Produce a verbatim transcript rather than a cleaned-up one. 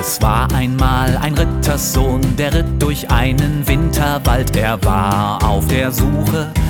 Es war einmal ein Ritterssohn, der ritt durch einen Winterwald. Er war auf der Suche